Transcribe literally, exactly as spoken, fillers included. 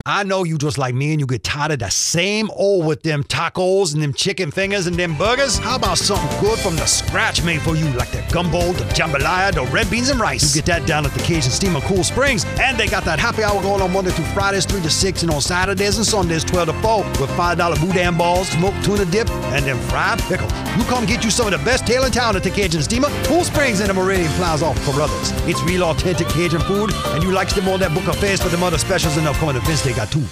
I know you just like me and you get tired of the same old with them tacos and them chicken fingers and them burgers. How about something good from the scratch made for you, like the gumbo, the jambalaya, the red beans and rice? You get that down at the Cajun Steamer Cool Springs. And they got that happy hour going on Monday through Fridays, three to six, and on Saturdays and Sundays, twelve to four, with five dollar boudin balls, smoked tuna dip, and then fried pickles. You come get you some of the best tail in town at the Cajun Steamer Cool Springs in the Meridian Plaza for brothers. It's real authentic Cajun food, and you likes them on that book of face for them other specials and upcoming events they got too.